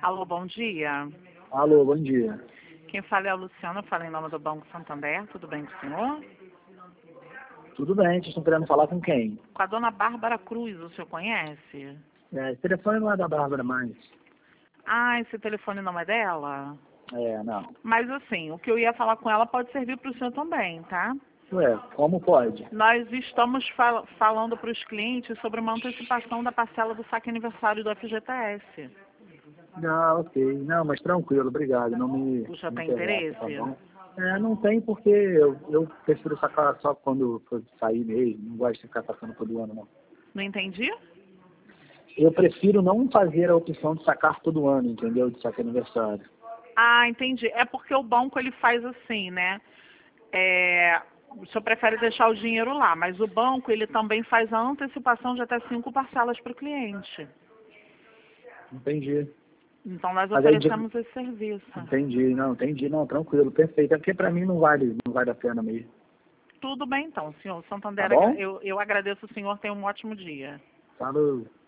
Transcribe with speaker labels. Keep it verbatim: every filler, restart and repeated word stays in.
Speaker 1: Alô, bom dia.
Speaker 2: Alô, bom dia.
Speaker 1: Quem fala é a Luciana, fala em nome do Banco Santander. Tudo bem com o senhor?
Speaker 2: Tudo bem, vocês estão querendo falar com quem?
Speaker 1: Com a dona Bárbara Cruz, o senhor conhece?
Speaker 2: É, esse telefone não é da Bárbara mais.
Speaker 1: Ah, esse telefone não é dela?
Speaker 2: É, não.
Speaker 1: Mas assim, o que eu ia falar com ela pode servir para o senhor também, tá?
Speaker 2: Ué, como pode?
Speaker 1: Nós estamos fal falando para os clientes sobre uma antecipação da parcela do saque aniversário do F G T S.
Speaker 2: Não, ok. Não, mas tranquilo, obrigado. Não me,
Speaker 1: O senhor
Speaker 2: me
Speaker 1: tem
Speaker 2: interessa, tá
Speaker 1: interesse?
Speaker 2: bom? É, não tem porque eu, eu prefiro sacar só quando for sair mesmo. Não gosto de ficar sacando todo ano, não.
Speaker 1: Não entendi?
Speaker 2: Eu prefiro não fazer a opção de sacar todo ano, entendeu? De saque aniversário.
Speaker 1: Ah, entendi. É porque o banco ele faz assim, né? É, o senhor prefere deixar o dinheiro lá, mas o banco ele também faz a antecipação de até cinco parcelas para o cliente.
Speaker 2: Entendi.
Speaker 1: Então nós
Speaker 2: Mas aí, de-
Speaker 1: oferecemos esse serviço.
Speaker 2: entendi, não, entendi, não, tranquilo, perfeito. É porque pra mim não vale, não vale a pena mesmo.
Speaker 1: Tudo bem então, senhor
Speaker 2: Tá
Speaker 1: Santander,
Speaker 2: bom?
Speaker 1: eu, eu agradeço o senhor, tenha um ótimo dia.
Speaker 2: Falou.